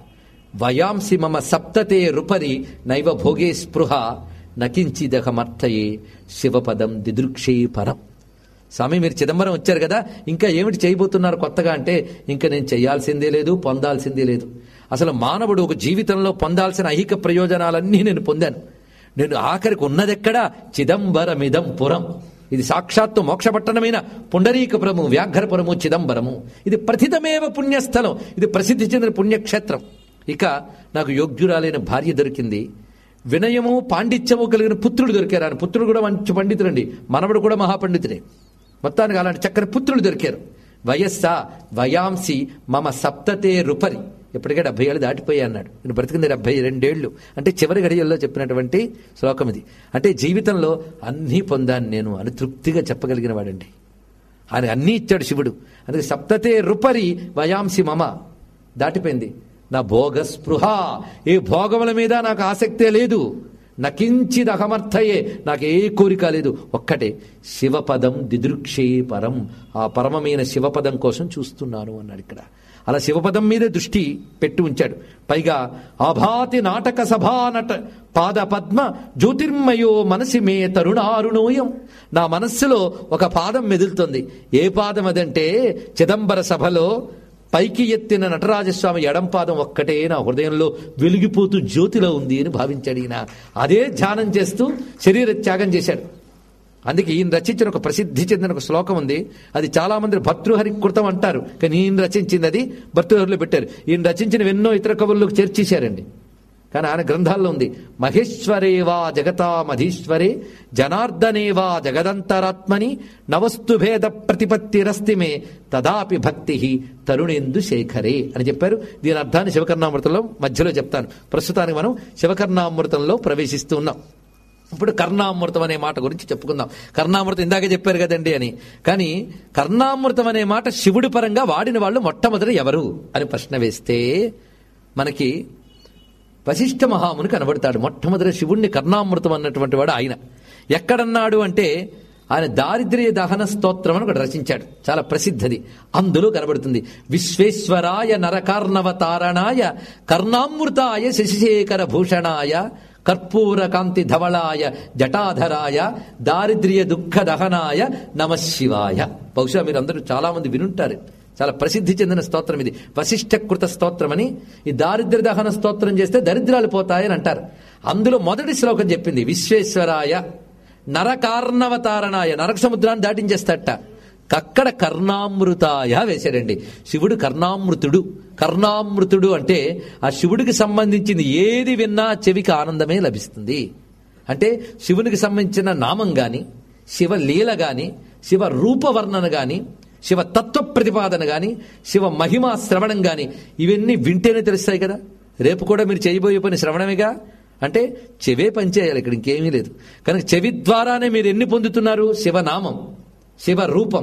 వయాంసి మమ సప్తతే రుపరి నైవ భోగే స్పృహ నకించిదహమర్థయే శివపదం దిదృక్షే పరం. స్వామి, మీరు చిదంబరం వచ్చారు కదా, ఇంకా ఏమిటి చేయబోతున్నారు కొత్తగా అంటే, ఇంకా నేను చేయాల్సిందే లేదు, పొందాల్సిందే లేదు. అసలు మానవుడు ఒక జీవితంలో పొందాల్సిన ఐహిక ప్రయోజనాలన్నీ నేను పొందాను. నేను ఆఖరికి ఉన్నదెక్కడా చిదంబరమిదం పురం. ఇది సాక్షాత్తు మోక్షపట్టణమైన పుండరీకపురము, వ్యాఘ్రపురము, చిదంబరము. ఇది ప్రథితమేవ పుణ్యస్థలం. ఇది ప్రసిద్ధి చెందిన పుణ్యక్షేత్రం. ఇక నాకు యోగ్యురాలైన భార్య దొరికింది. వినయము పాండిత్యము కలిగిన పుత్రుడు దొరికారు. ఆయన పుత్రుడు కూడా మంచి పండితుడండి. మనవడు కూడా మహాపండితుడే. మొత్తానికి అలాంటి చక్కని పుత్రులు దొరికారు. వయస్సా వయాంసి మమ సప్తతే రుపరి. ఎప్పటికే 70 ఏళ్ళు దాటిపోయా అన్నాడు. నేను బ్రతికింది 72 ఏళ్ళు. అంటే చివరి గడియల్లో చెప్పినటువంటి శ్లోకం ఇది. అంటే జీవితంలో అన్నీ పొందాను నేను అని తృప్తిగా చెప్పగలిగిన వాడండి. ఆయన అన్నీ ఇచ్చాడు శివుడు. అందుకే సప్తతే రుపరి వయాంసి మమ దాటిపోయింది. నా భోగ స్పృహ, ఏ భోగముల మీద నాకు ఆసక్తే లేదు. నకించిదహమర్థయే, నాకు ఏ కోరిక లేదు. ఒక్కటే శివపదం దిదృక్షే పరం. ఆ పరమమైన శివపదం కోసం చూస్తున్నాను అన్నాడు ఇక్కడ. అలా శివపదం మీదే దృష్టి పెట్టి ఉంచాడు. పైగా ఆభాతి నాటక సభా నట పాద పద్మ జ్యోతిర్మయో మనసి మే తరుణారుణోయం. నా మనస్సులో ఒక పాదం మెదులుతుంది. ఏ పాదం అదంటే, చిదంబర సభలో పైకి ఎత్తిన నటరాజస్వామి ఎడంపాదం ఒక్కటే నా హృదయంలో వెలిగిపోతూ జ్యోతిలో ఉంది అని భావించాడు ఈయన. అదే ధ్యానం చేస్తూ శరీర త్యాగం చేశాడు. అందుకే ఈయన రచించిన ఒక ప్రసిద్ధి చెందిన ఒక శ్లోకం ఉంది. అది చాలా మంది భర్తృహరి కృతం అంటారు, కానీ ఈయన రచించింది అది భర్తృహరిలో పెట్టారు. ఈయన రచించిన ఎన్నో ఇతర కవుల్లోకి చేర్చేశారండి. కానీ ఆయన గ్రంథాల్లో ఉంది. మహేశ్వరేవా జగతామధీశ్వరే జనార్దనేవా జగదంతరాత్మని నవస్తుభేద ప్రతిపత్తిరస్తిమే తదాపి భక్తి తరుణేందు శేఖరే అని చెప్పారు. దీని అర్థాన్ని శివకర్ణామృతంలో మధ్యలో చెప్తాను. ప్రస్తుతానికి మనం శివకర్ణామృతంలో ప్రవేశిస్తూ ఉన్నాం. ఇప్పుడు కర్ణామృతం అనే మాట గురించి చెప్పుకుందాం. కర్ణామృతం ఇందాకే చెప్పారు కదండి అని. కానీ కర్ణామృతం అనే మాట శివుడి పరంగా వాడిన వాళ్ళు మొట్టమొదటి ఎవరు అని ప్రశ్న వేస్తే మనకి వశిష్ఠ మహాముని కనబడతాడు. మొట్టమొదటి శివుణ్ణి కర్ణామృతం అన్నటువంటి వాడు ఆయన. ఎక్కడన్నాడు అంటే, ఆయన దారిద్ర్య దహన స్తోత్రం అని ఒకటి రచించాడు, చాలా ప్రసిద్ధది. అందులో కనబడుతుంది. విశ్వేశ్వరాయ నరకార్ణవతారణాయ కర్ణామృతాయ శశిశేఖర భూషణాయ కర్పూర కాంతి ధవళాయ జటాధరాయ దారిద్ర్య దుఃఖ దహనాయ నమశివాయ. బహుశా మీరందరూ చాలా మంది వినుంటారు. చాలా ప్రసిద్ధి చెందిన స్తోత్రం ఇది. వశిష్ఠకృత స్తోత్రం అని. ఈ దారిద్ర్య దహన స్తోత్రం చేస్తే దరిద్రాలు పోతాయని అంటారు. అందులో మొదటి శ్లోకం చెప్పింది విశ్వేశ్వరాయ నరకార్ణవతారణాయ. నరక సముద్రాన్ని దాటించేస్తట. అక్కడ కర్ణామృతాయ వేశాడండి. శివుడు కర్ణామృతుడు. కర్ణామృతుడు అంటే ఆ శివుడికి సంబంధించింది ఏది విన్నా చెవికి ఆనందమే లభిస్తుంది. అంటే శివునికి సంబంధించిన నామం గాని, శివ లీల గాని, శివ రూపవర్ణన గాని, శివ తత్వ ప్రతిపాదన గాని, శివ మహిమా శ్రవణం గాని, ఇవన్నీ వింటేనే తెలుస్తాయి కదా. రేపు కూడా మీరు చేయబోయే పని శ్రవణమేగా. అంటే చెవే పనిచేయాలి, ఇక్కడ ఇంకేమీ లేదు. కనుక చెవి ద్వారానే మీరు ఎన్ని పొందుతున్నారు? శివనామం, శివ రూపం,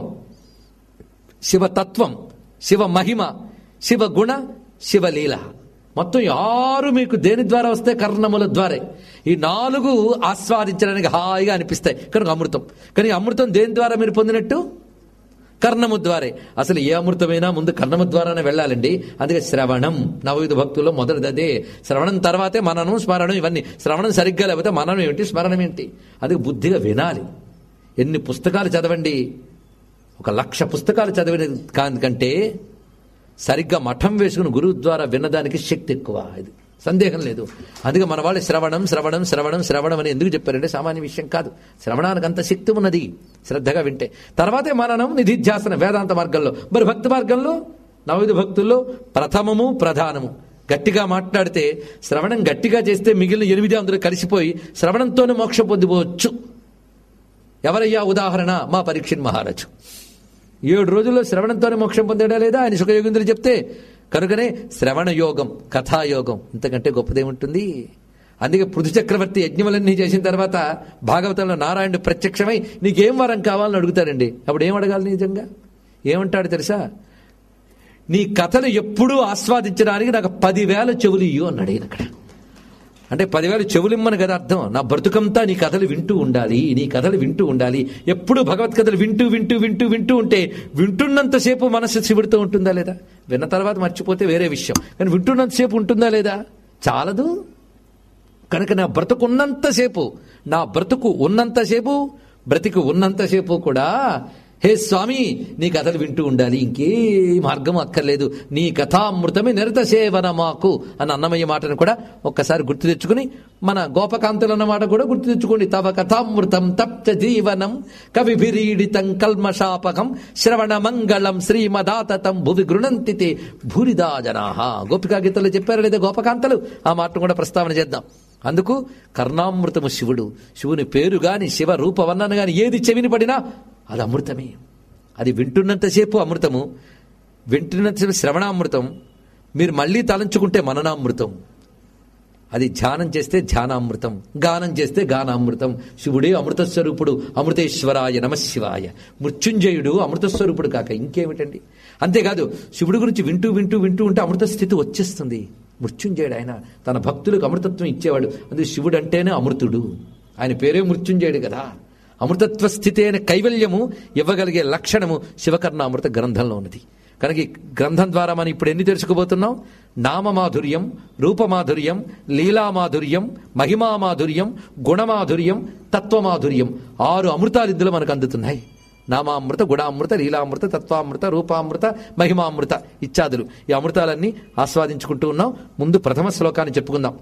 శివతత్వం, శివ మహిమ, శివ గుణ, శివలీల. మొత్తం 6 మీకు దేని ద్వారా వస్తే? కర్ణముల ద్వారా. ఈ 4 ఆస్వాదించడానికి హాయిగా అనిపిస్తాయి కనుక అమృతం. కానీ అమృతం దేని ద్వారా మీరు పొందినట్టు? కర్ణము ద్వారే. అసలు ఏ అమృతమైనా ముందు కర్ణము ద్వారానే వెళ్ళాలండి. అందుకే శ్రవణం నవవిధ భక్తుల్లో మొదటిదే. శ్రవణం తర్వాతే మననం, స్మరణం. ఇవన్నీ శ్రవణం సరిగ్గా లేకపోతే మననం ఏమిటి, స్మరణం ఏంటి? అందుకే బుద్ధిగా వినాలి. ఎన్ని పుస్తకాలు చదవండి, 1,00,000 పుస్తకాలు చదివిన కంటే సరిగ్గా మఠం వేసుకుని గురువు ద్వారా వినడానికి శక్తి ఎక్కువ. ఇది సందేహం లేదు. అందుకే మన వాళ్ళు శ్రవణం శ్రవణం శ్రవణం శ్రవణం అని ఎందుకు చెప్పారంటే సామాన్య విషయం కాదు. శ్రవణానికి అంత శక్తి ఉన్నది శ్రద్ధగా వింటే. తర్వాతే మననం, నిధిధ్యాసనం వేదాంత మార్గంలో. మరి భక్తి మార్గంలో నవవిధ భక్తుల్లో ప్రథమము ప్రధానము. గట్టిగా మాట్లాడితే, శ్రవణం గట్టిగా చేస్తే మిగిలిన 8 అందరూ కలిసిపోయి శ్రవణంతోనే మోక్షం పొందిపోవచ్చు. ఎవరయ్యా ఉదాహరణ? మా పరీక్షిత్ మహారాజు 7 రోజుల్లో శ్రవణంతోనే మోక్షం పొందాడా లేదా ఆయన సుఖయోగేంద్రులు చెప్తే. కనుకనే శ్రవణ యోగం, కథాయోగం ఇంతకంటే గొప్పదేముంటుంది? అందుకే పృథు చక్రవర్తి యజ్ఞములన్నీ చేసిన తర్వాత భాగవతంలో నారాయణుడు ప్రత్యక్షమై నీకేం వరం కావాలని అడుగుతారండి. అప్పుడు ఏం అడగాలి? నిజంగా ఏమంటాడు తెలుసా? నీ కథలు ఎప్పుడూ ఆస్వాదించడానికి నాకు 10,000 చెవులు ఇయ్యు అన్నాడు ఈయన. అక్కడ అంటే 10,000 చెవులు ఇమ్మని కదా అర్థం. నా బ్రతుకంతా నీ కథలు వింటూ ఉండాలి, నీ కథలు వింటూ ఉండాలి. ఎప్పుడు భగవత్ కథలు వింటూ వింటూ వింటూ వింటూ ఉంటే వింటున్నంతసేపు మనసు శివుడితో ఉంటుందా లేదా? విన్న తర్వాత మర్చిపోతే వేరే విషయం, కానీ వింటున్నంతసేపు ఉంటుందా లేదా? చాలదు. కనుక నా బ్రతుకు ఉన్నంతసేపు బ్రతికి ఉన్నంతసేపు కూడా హే స్వామి నీ కథలు వింటూ ఉండాలి, ఇంకే మార్గం అక్కర్లేదు, నీ కథామృతమే నిరత సేవన మాకు అని అన్నమయ్య మాటను కూడా ఒక్కసారి గుర్తు తెచ్చుకుని, మన గోపకాంతులు అన్న మాట కూడా గుర్తు తెచ్చుకోండి. తవ కథామృతం తప్త జీవనం కవిభిరీడితం కల్మషాపకం శ్రవణ మంగళం శ్రీమదాతతం భువి గృణంతితే భూరిదా జనాహ. గోపికా గీతలో చెప్పారు లేదా గోపకాంతలు? ఆ మాటను కూడా ప్రస్తావన చేద్దాం. అందుకు కర్ణామృతము శివుడు. శివుని పేరు గాని శివ రూపవర్ణన గాని ఏది చెవిని పడినా అది అమృతమే. అది వింటున్నంతసేపు అమృతము, వింటున్నంతసేపు శ్రవణామృతం, మీరు మళ్ళీ తలంచుకుంటే మననామృతం, అది ధ్యానం చేస్తే ధ్యానామృతం, గానం చేస్తే గానామృతం. శివుడే అమృతస్వరూపుడు. అమృతేశ్వరాయ నమశివాయ. మృత్యుంజయుడు అమృతస్వరూపుడు కాక ఇంకేమిటండి? అంతేకాదు శివుడి గురించి వింటూ వింటూ వింటూ ఉంటే అమృత స్థితి వచ్చేస్తుంది. మృత్యుంజయుడు ఆయన తన భక్తులకు అమృతత్వం ఇచ్చేవాడు. అందుకే శివుడు అంటేనే అమృతుడు. ఆయన పేరే మృత్యుంజయుడు కదా. అమృతత్వ స్థితి అయిన కైవల్యము ఇవ్వగలిగే లక్షణము శివకర్ణామృత గ్రంథంలో ఉన్నది. కనుక ఈ గ్రంథం ద్వారా మనం ఇప్పుడు ఎన్ని తెలుసుకోబోతున్నాం? నామమాధుర్యం, రూపమాధుర్యం, లీలామాధుర్యం, మహిమామాధుర్యం, గుణమాధుర్యం, తత్వమాధుర్యం. 6 అమృతాలు ఇందులో మనకు అందుతున్నాయి. నామామృత, గుణామృత, లీలామృత, తత్వామృత, రూపామృత, మహిమామృత ఇత్యాదులు. ఈ అమృతాలన్నీ ఆస్వాదించుకుంటూ ఉన్నాం. ముందు ప్రథమ శ్లోకాన్ని చెప్పుకుందాం.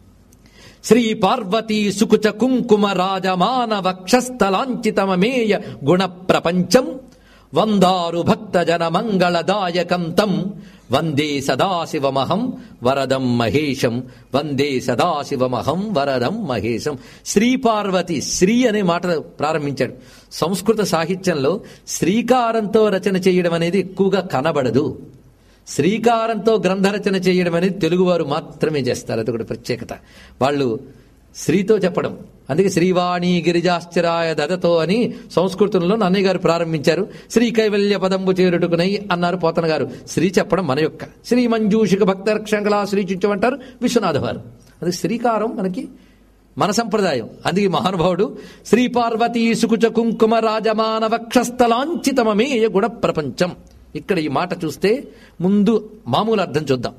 శ్రీ పార్వతీ సుకుచ కుంకుమ రాజమాన వక్షస్థలాంచితమేయ గుణ ప్రపంచం వందారు భక్త జన మంగళదాయకం తం వందే సదాశివమహం వరదం మహేశం. వందే సదాశివమహం వరదం మహేశం. శ్రీ పార్వతి, శ్రీ అనే మాట ప్రారంభించాడు. సంస్కృత సాహిత్యంలో శ్రీకారంతో రచన చేయడం అనేది ఎక్కువగా కనబడదు. శ్రీకారంతో గ్రంథరచన చేయడం అనేది తెలుగువారు మాత్రమే చేస్తారు. అది కూడా ప్రత్యేకత. వాళ్ళు శ్రీతో చెప్పడం. అందుకే శ్రీవాణి గిరిజాశ్చరాయ దదతో అని సంస్కృతంలో నన్నయ్య గారు ప్రారంభించారు. శ్రీ కైవల్య పదంబు చేరుటకునై అన్నారు పోతన గారు. శ్రీ చెప్పడం మన యొక్క శ్రీ మంజూషిక భక్త రక్షంగలా శ్రీచించమంటారు విశ్వనాథ వారు. అది శ్రీకారం మనకి మన సంప్రదాయం. అందుకే మహానుభావుడు శ్రీ పార్వతీ సుకుచ కుంకుమ రాజమాన వక్షస్థలాంచితమేయ గుణ ప్రపంచం. ఇక్కడ ఈ మాట చూస్తే ముందు మామూలు అర్థం చూద్దాం.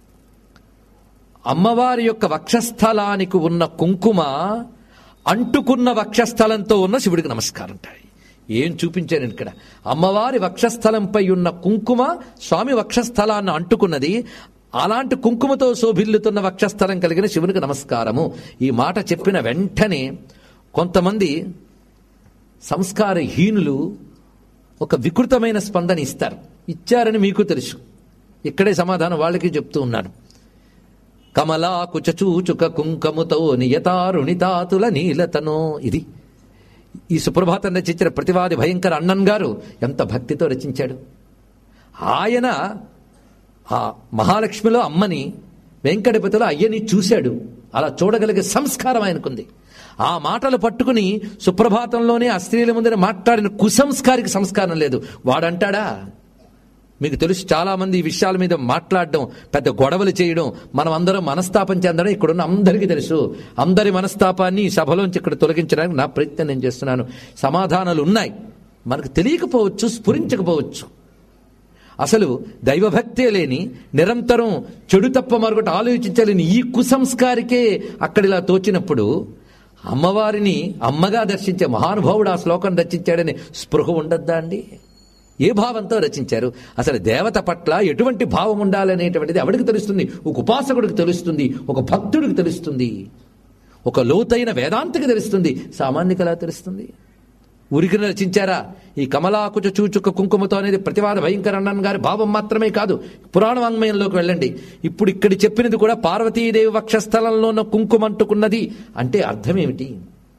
అమ్మవారి యొక్క వక్షస్థలానికి ఉన్న కుంకుమ అంటుకున్న వక్షస్థలంతో ఉన్న శివుడికి నమస్కారం ఉంటాయి. ఏం చూపించాను ఇక్కడ? అమ్మవారి వక్షస్థలంపై ఉన్న కుంకుమ స్వామి వక్షస్థలాన్ని అంటుకున్నది. అలాంటి కుంకుమతో శోభిల్లుతున్న వక్షస్థలం కలిగిన శివునికి నమస్కారము. ఈ మాట చెప్పిన వెంటనే కొంతమంది సంస్కారహీనులు ఒక వికృతమైన స్పందన ఇచ్చారని మీకు తెలుసు. ఇక్కడే సమాధానం వాళ్ళకి చెప్తూ ఉన్నాను. కమలా కుచచూచుక కుంకముతో నియతారుణితాతుల నీలతనో. ఇది ఈ సుప్రభాతం రచించిన ప్రతివాది భయంకర అన్నన్ గారు ఎంత భక్తితో రచించాడు. ఆయన ఆ మహాలక్ష్మిలో అమ్మని, వెంకటపతిలో అయ్యని చూశాడు. అలా చూడగలిగే సంస్కారం ఆయనకుంది. ఆ మాటలు పట్టుకుని సుప్రభాతంలోనే ఆ స్త్రీల ముందర మాట్లాడిన కుసంస్కారికి సంస్కారం లేదు. వాడంటాడా? మీకు తెలుసు, చాలా మంది ఈ విషయాల మీద మాట్లాడడం, పెద్ద గొడవలు చేయడం, మనం అందరం మనస్తాపం చెందడం ఇక్కడున్న అందరికీ తెలుసు. అందరి మనస్తాపాన్ని సభలోంచి ఇక్కడ తొలగించడానికి నా ప్రయత్నం నేను చేస్తున్నాను. సమాధానాలు ఉన్నాయి, మనకు తెలియకపోవచ్చు, స్ఫురించకపోవచ్చు. అసలు దైవభక్తే లేని, నిరంతరం చెడు తప్ప మరొకటి ఆలోచించలేని ఈ కుసంస్కారికే అక్కడిలా తోచినప్పుడు అమ్మవారిని అమ్మగా దర్శించే మహానుభావుడు ఆ శ్లోకం రచించాడని స్పృహ ఉండద్దా అండి? ఏ భావంతో రచించారు? అసలు దేవత పట్ల ఎటువంటి భావం ఉండాలనేటువంటిది ఎవడికి తెలుస్తుంది? ఒక ఉపాసకుడికి తెలుస్తుంది, ఒక భక్తుడికి తెలుస్తుంది, ఒక లోతైన వేదాంతికి తెలుస్తుంది. సామాన్యుకి ఎలా తెలుస్తుంది? ఊరికి రచించారా? ఈ కమలాకుచ చూచుక కుంకుమతో అనేది ప్రతివాద భయంకరన్నన్ గారి భావం మాత్రమే కాదు, పురాణ వాంగ్మయంలోకి వెళ్ళండి. ఇప్పుడు ఇక్కడ చెప్పినది కూడా పార్వతీదేవి వక్షస్థలంలో ఉన్న కుంకుమ అంటుకున్నది అంటే అర్థం ఏమిటి?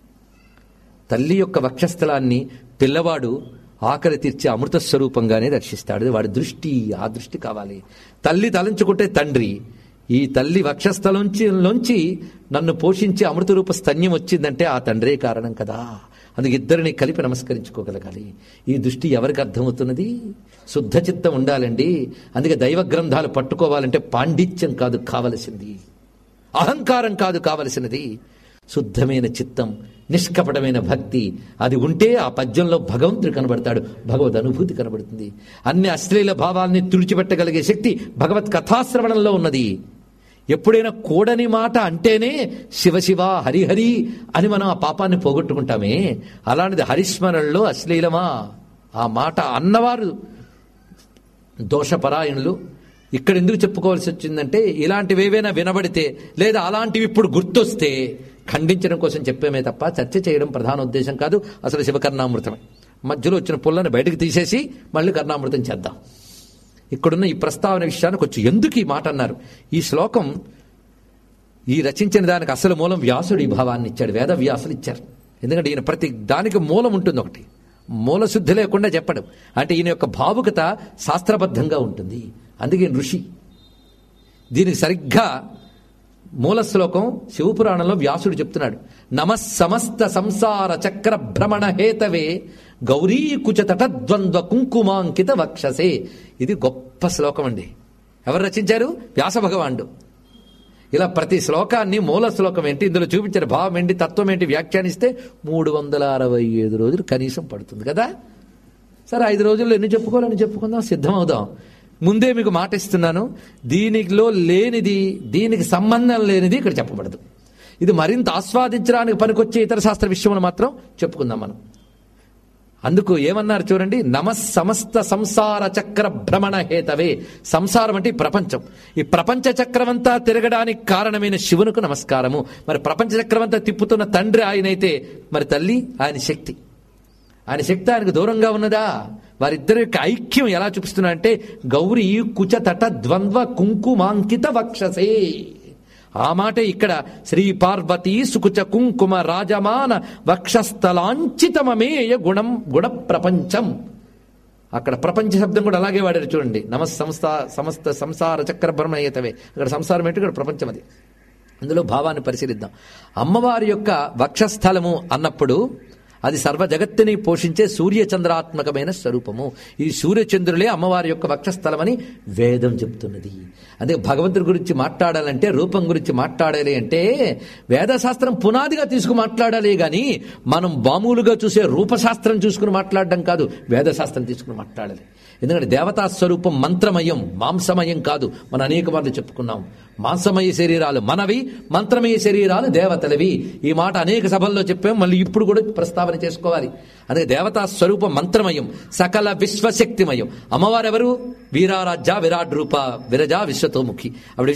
తల్లి యొక్క వక్షస్థలాన్ని పిల్లవాడు ఆకలి తీర్చే అమృత స్వరూపంగానే దర్శిస్తాడు. వాడి దృష్టి, ఆ దృష్టి కావాలి. తల్లి తలంచుకుంటే తండ్రి, ఈ తల్లి వక్షస్థలంలోంచి నన్ను పోషించే అమృత రూప స్తన్యం వచ్చిందంటే ఆ తండ్రే కారణం కదా. అందుకే ఇద్దరిని కలిపి నమస్కరించుకోగలగాలి. ఈ దృష్టి ఎవరికి అర్థమవుతున్నది? శుద్ధ చిత్తం ఉండాలండి. అందుకే దైవ గ్రంథాలు పట్టుకోవాలంటే పాండిత్యం కాదు కావలసింది, అహంకారం కాదు కావలసినది, శుద్ధమైన చిత్తం, నిష్కపటమైన భక్తి. అది ఉంటే ఆ పద్యంలో భగవంతుడు కనబడతాడు, భగవద్ అనుభూతి కనబడుతుంది. అన్ని అశ్లీల భావాల్ని తుడిచిపెట్టగలిగే శక్తి భగవత్ కథాశ్రవణంలో ఉన్నది. ఎప్పుడైనా కూడని మాట అంటేనే శివశివ హరిహరి అని మనం ఆ పాపాన్ని పోగొట్టుకుంటామే, అలాంటిది హరిస్మరణలో అశ్లీలమా? ఆ మాట అన్నవారు దోషపరాయణులు. ఇక్కడ ఎందుకు చెప్పుకోవాల్సి వచ్చిందంటే ఇలాంటివి ఏవైనా వినబడితే లేదా అలాంటివి ఇప్పుడు గుర్తొస్తే ఖండించడం కోసం చెప్పేమే తప్ప చర్చ చేయడం ప్రధాన ఉద్దేశం కాదు. అసలు శివకర్ణామృతమే. మధ్యలో వచ్చిన పుల్లని బయటకు తీసేసి మళ్ళీ కర్ణామృతం చేద్దాం. ఇక్కడున్న ఈ ప్రస్తావన విషయానికి వచ్చి ఎందుకు ఈ మాట అన్నారు? ఈ శ్లోకం ఈ రచించిన దానికి అసలు మూలం వ్యాసుడు ఈ భావాన్ని ఇచ్చాడు, వేద వ్యాసులు ఇచ్చారు. ఎందుకంటే ఈయన ప్రతి దానికి మూలం ఉంటుంది, ఒకటి మూల శుద్ధి లేకుండా చెప్పడం. అంటే ఈయన యొక్క భావుకత శాస్త్రబద్ధంగా ఉంటుంది, అందుకే ఋషి. దీనికి సరిగ్గా మూల శ్లోకం శివపురాణంలో వ్యాసుడు చెప్తున్నాడు. నమః సమస్త సంసార చక్ర భ్రమణ హేతవే గౌరీ కుచతట ద్వంద్వ కుంకుమాంకిత వక్షసే. ఇది గొప్ప శ్లోకం అండి. ఎవరు రచించారు? వ్యాస భగవానుడు. ఇలా ప్రతి శ్లోకాన్ని మూల శ్లోకం ఏంటి, ఇందులో చూపించిన భావం ఏంటి, తత్వం ఏంటి వ్యాఖ్యానిస్తే 365 రోజులు కనీసం పడుతుంది కదా. సరే 5 రోజుల్లో ఎన్ని చెప్పుకోవాలని చెప్పుకుందాం, సిద్ధమవుదాం. ముందే మీకు మాట ఇస్తున్నాను, దీనిలో లేనిది, దీనికి సంబంధం లేనిది ఇక్కడ చెప్పబడదు. ఇది మరింత ఆస్వాదించడానికి పనికొచ్చే ఇతర శాస్త్ర విషయములు మాత్రం చెప్పుకుందాం మనం. అందుకు ఏమన్నారు చూడండి, నమః సమస్త సంసార చక్ర భ్రమణ హేతవే. సంసారం అంటే ప్రపంచం. ఈ ప్రపంచ చక్రమంతా తిరగడానికి కారణమైన శివునికి నమస్కారము. మరి ప్రపంచ చక్రమంతా తిప్పుతున్న తండ్రి ఆయనైతే మరి తల్లి ఆయన శక్తి. ఆయన శక్తి ఆయనకు దూరంగా ఉన్నదా? వారిద్దరి యొక్క ఐక్యం ఎలా చూపిస్తున్నా అంటే గౌరీ కుచతట ద్వంద్వ కుంకుమాంకిత వక్షసే. ఆ మాట ఇక్కడ శ్రీ పార్వతీ సుకుచ కుంకుమ రాజమాన వక్షస్థలాంచితమమేయ గుణం గుణ ప్రపంచం. అక్కడ ప్రపంచ శబ్దం కూడా అలాగే వాడారు చూడండి. సమస్త సంసార చక్ర భ్రమణయతవే. అక్కడ సంసారం ఏంటి, ఇక్కడ ప్రపంచం. అది అందులో భావాన్ని పరిశీలిద్దాం. అమ్మవారి యొక్క వక్షస్థలము అన్నప్పుడు అది సర్వ జగత్తుని పోషించే సూర్యచంద్రాత్మకమైన స్వరూపము. ఈ సూర్యచంద్రులే అమ్మవారి యొక్క వక్షస్థలమని వేదం చెప్తున్నది. అదే భగవంతుడి గురించి మాట్లాడాలంటే, రూపం గురించి మాట్లాడాలి అంటే వేదశాస్త్రం పునాదిగా తీసుకుని మాట్లాడాలి గాని మనం మామూలుగా చూసే రూపశాస్త్రం చూసుకుని మాట్లాడడం కాదు, వేదశాస్త్రం తీసుకుని మాట్లాడాలి. ఎందుకంటే దేవతా స్వరూపం మంత్రమయం, మాంసమయం కాదు. మనం అనేక మార్లు చెప్పుకున్నాం. మాంసమయ శరీరాలు మనవి, మంత్రమయ శరీరాలు దేవతలవి. ఈ మాట అనేక సభల్లో చెప్పాం, మళ్ళీ ఇప్పుడు కూడా ప్రస్తావన చేసుకోవాలి. అందుకే దేవతా స్వరూపం మంత్రమయం, సకల విశ్వశక్తిమయం. అమ్మవారు ఎవరు? వీరారాజ్య విరాట్ రూప విరజా విశ్వతోముఖి. ఆవిడ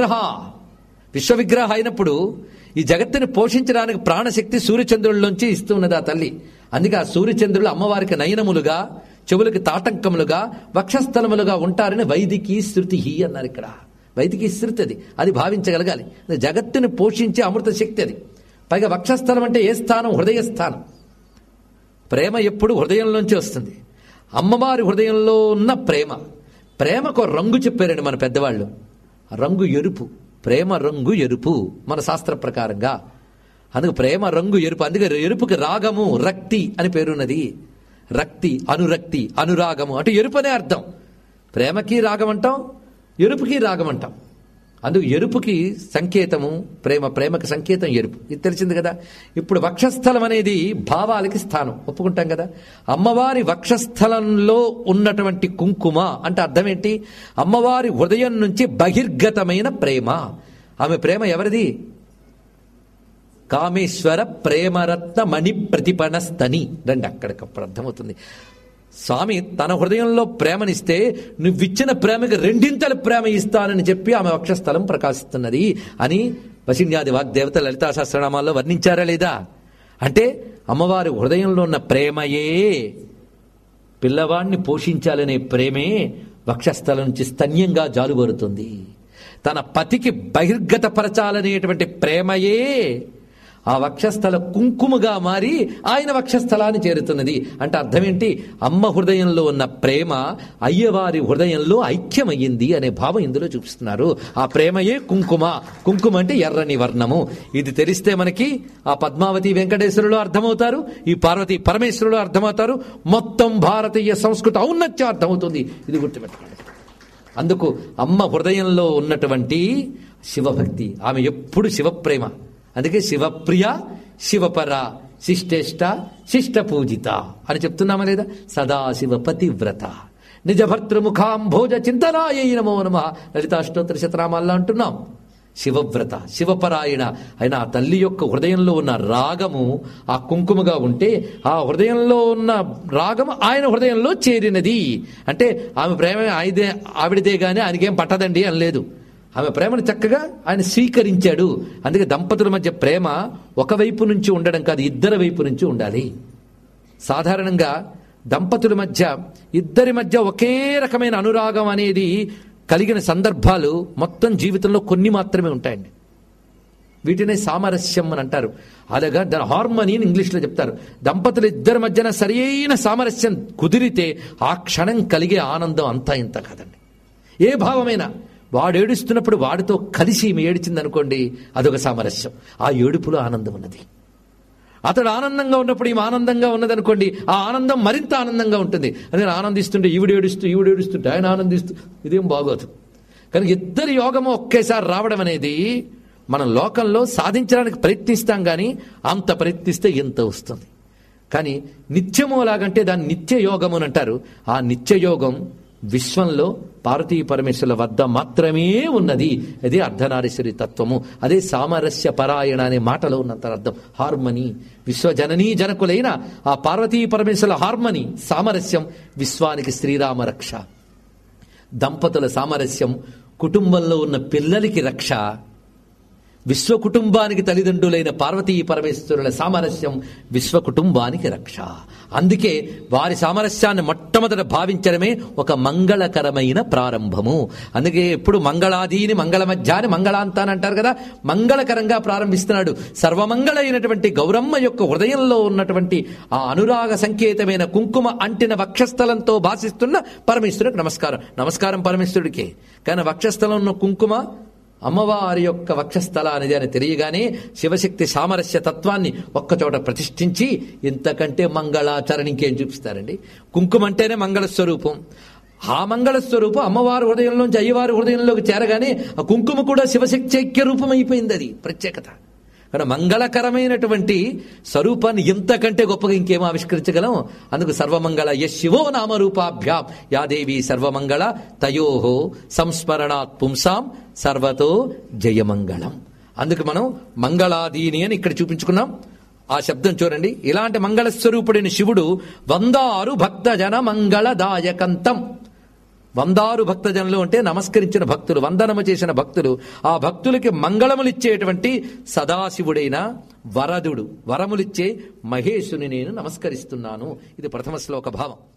విశ్వవిగ్రహ అయినప్పుడు ఈ జగత్తుని పోషించడానికి ప్రాణశక్తి సూర్యచంద్రుల్లోంచి ఇస్తూ ఉన్నది ఆ తల్లి. అందుకే ఆ సూర్యచంద్రులు అమ్మవారికి నయనములుగా, చెవులకి తాటంకములుగా, వక్షస్థలములుగా ఉంటారని వైదికీ శృతి అన్నారు. ఇక్కడ వైదికీ శృతి అది భావించగలగాలి. జగత్తుని పోషించే అమృత శక్తి అది. పైగా వక్షస్థలం అంటే ఏ స్థానం? హృదయ స్థానం. ప్రేమ ఎప్పుడు హృదయంలోంచి వస్తుంది. అమ్మవారి హృదయంలో ఉన్న ప్రేమకు రంగు చెప్పారండి మన పెద్దవాళ్ళు. రంగు ఎరుపు. ప్రేమ రంగు ఎరుపు మన శాస్త్ర ప్రకారంగా. అందుకు ప్రేమ రంగు ఎరుపు. అందుకే ఎరుపుకి రాగము, రక్తి అని పేరున్నది. రక్తి, అనురక్తి, అనురాగము అంటే ఎరుపు అనే అర్థం. ప్రేమకి రాగం అంటాం, ఎరుపుకి రాగం అంటాం. అందుకు ఎరుపుకి సంకేతము ప్రేమ, ప్రేమకి సంకేతం ఎరుపు. ఇది తెలిసింది కదా. ఇప్పుడు వక్షస్థలం అనేది భావాలకి స్థానం, ఒప్పుకుంటాం కదా. అమ్మవారి వక్షస్థలంలో ఉన్నటువంటి కుంకుమ అంటే అర్థం ఏంటి? అమ్మవారి హృదయం నుంచి బహిర్గతమైన ప్రేమ. ఆమె ప్రేమ ఎవరిది? కామేశ్వర ప్రేమరత్న మణి ప్రతిపణస్తని. రండి, అక్కడికప్పుడు అర్థమవుతుంది. స్వామి తన హృదయంలో ప్రేమనిస్తే నువ్విచ్చిన ప్రేమకి 2 ప్రేమ ఇస్తానని చెప్పి ఆమె వక్షస్థలం ప్రకాశిస్తున్నది అని వశిన్యాది వాగ్దేవత లలితా సహస్రనామాల్లో వర్ణించారా లేదా? అంటే అమ్మవారి హృదయంలో ఉన్న ప్రేమయే, పిల్లవాడిని పోషించాలనే ప్రేమే వక్షస్థలం నుంచి స్తన్యంగా జాలుబరుతుంది. తన పతికి బహిర్గతపరచాలనేటువంటి ప్రేమయే ఆ వక్షస్థల కుంకుమగా మారి ఆయన వక్షస్థలాన్ని చేరుతున్నది. అంటే అర్థం ఏంటి? అమ్మ హృదయంలో ఉన్న ప్రేమ అయ్యవారి హృదయంలో ఐక్యమయ్యింది అనే భావం ఇందులో చూపిస్తున్నారు. ఆ ప్రేమయే కుంకుమ. కుంకుమ అంటే ఎర్రని వర్ణము. ఇది తెలిస్తే మనకి ఆ పద్మావతి వెంకటేశ్వరులు అర్థమవుతారు, ఈ పార్వతీ పరమేశ్వరులు అర్థమవుతారు, మొత్తం భారతీయ సంస్కృతి ఔన్నత్యం అర్థమవుతుంది. ఇది గుర్తుపెట్టుకోండి. అందుకు అమ్మ హృదయంలో ఉన్నటువంటి శివభక్తి, ఆమె ఎప్పుడు శివప్రేమ. అందుకే శివప్రియ, శివపర, శిష్టేష్ట, శిష్ట పూజిత అని చెప్తున్నామా లేదా? సదాశివ పతివ్రత నిజభర్తృముఖాంభోజ చింతనాయ నమో నమః లలితాష్టోత్తర శతనామాల్లో అంటున్నాం. శివవ్రత, శివపరాయణ అయిన ఆ తల్లి యొక్క హృదయంలో ఉన్న రాగము ఆ కుంకుమగా ఉంటే ఆ హృదయంలో ఉన్న రాగము ఆయన హృదయంలో చేరినది. అంటే ఆమె ప్రేమ ఆవిడదే గాని ఆయనకేం పట్టదండి అని లేదు. ఆమె ప్రేమను చక్కగా ఆయన స్వీకరించాడు. అందుకే దంపతుల మధ్య ప్రేమ ఒకవైపు నుంచి ఉండడం కాదు, ఇద్దరి వైపు నుంచి ఉండాలి. సాధారణంగా దంపతుల మధ్య, ఇద్దరి మధ్య ఒకే రకమైన అనురాగం అనేది కలిగిన సందర్భాలు మొత్తం జీవితంలో కొన్ని మాత్రమే ఉంటాయండి. వీటినే సామరస్యం అని అంటారు. అలాగా దాని హార్మనీ అని ఇంగ్లీష్లో చెప్తారు. దంపతులు ఇద్దరి మధ్యన సరైన సామరస్యం కుదిరితే ఆ క్షణం కలిగే ఆనందం అంతా ఇంత కాదండి. ఏ భావమైనా వాడు ఏడుస్తున్నప్పుడు వాడితో కలిసి ఈమె ఏడిచింది అనుకోండి, అదొక సామరస్యం. ఆ ఏడుపులో ఆనందం ఉన్నది. అతడు ఆనందంగా ఉన్నప్పుడు ఈమె ఆనందంగా ఉన్నదనుకోండి, ఆ ఆనందం మరింత ఆనందంగా ఉంటుంది. అదే ఆనందిస్తుంటే ఈవిడేడుస్తుంటే ఆయన ఆనందిస్తూ, ఇదేం బాగోదు. కనుక ఇద్దరి యోగము ఒకేసారి రావడం అనేది మనం లోకంలో సాధించడానికి ప్రయత్నిస్తాం, కానీ అంత ప్రయత్నిస్తే ఎంత వస్తుంది. కానీ నిత్యము అలాగంటే దాన్ని నిత్య యోగము అని అంటారు. ఆ నిత్యయోగం విశ్వంలో పార్వతీ పరమేశ్వరుల వద్ద మాత్రమే ఉన్నది. అదే అర్ధనారీశ్వరి తత్వము. అదే సామరస్య పరాయణ అనే మాటలో ఉన్నంత అర్థం. హార్మనీ, విశ్వజననీ జనకులైన ఆ పార్వతీ పరమేశ్వరుల హార్మనీ, సామరస్యం విశ్వానికి శ్రీరామ రక్ష. దంపతుల సామరస్యం కుటుంబంలో ఉన్న పిల్లలకి రక్ష. విశ్వ కుటుంబానికి తల్లిదండ్రులైన పార్వతీ పరమేశ్వరుల సామరస్యం విశ్వ కుటుంబానికి రక్ష. అందుకే వారి సామరస్యాన్ని మొట్టమొదట భావించడమే ఒక మంగళకరమైన ప్రారంభము. అందుకే ఎప్పుడు మంగళాదీని మంగళ మధ్యాన్ని మంగళాంతాన్ని అంటారు కదా. మంగళకరంగా ప్రారంభిస్తున్నాడు. సర్వమంగళైనటువంటి గౌరమ్మ యొక్క హృదయంలో ఉన్నటువంటి ఆ అనురాగ సంకేతమైన కుంకుమ అంటిన వక్షస్థలంతో భాషిస్తున్న పరమేశ్వరుడికి నమస్కారం. నమస్కారం పరమేశ్వరుడికే. కానీ వక్షస్థలం ఉన్న కుంకుమ అమ్మవారి యొక్క వక్షస్థల అనేది అని తెలియగానే శివశక్తి సామరస్య తత్వాన్ని ఒక్కచోట ప్రతిష్ఠించి ఇంతకంటే మంగళాచరణ ఇంకేం చూపిస్తారండి. కుంకుమ అంటేనే మంగళస్వరూపం. ఆ మంగళస్వరూపం అమ్మవారి హృదయంలోంచి అయ్యవారి హృదయంలోకి చేరగానే ఆ కుంకుమ కూడా శివశక్తి ఐక్య రూపం అయిపోయింది. అది ప్రత్యేకత. కానీ మంగళకరమైనటువంటి స్వరూపాన్ని ఇంతకంటే గొప్పగా ఇంకేమో ఆవిష్కరించగలం. అందుకు సర్వమంగళ యశివో నామరూపాభ్యాం యాదేవి సర్వమంగళ తయోహో సంస్మరణాత్ పుంసాం సర్వతో జయమంగళం. అందుకు మనం మంగళాదీని అని ఇక్కడ చూపించుకున్నాం. ఆ శబ్దం చూడండి. ఇలాంటి మంగళస్వరూపుడైన శివుడు 106 భక్తజన మంగళదాయకంతం. 106 భక్తజనులు అంటే నమస్కరించిన భక్తులు, వందనము చేసిన భక్తులు. ఆ భక్తులకి మంగళములిచ్చేటువంటి సదాశివుడైన వరదుడు, వరములిచ్చే మహేశుని నేను నమస్కరిస్తున్నాను. ఇది ప్రథమ శ్లోక భావం.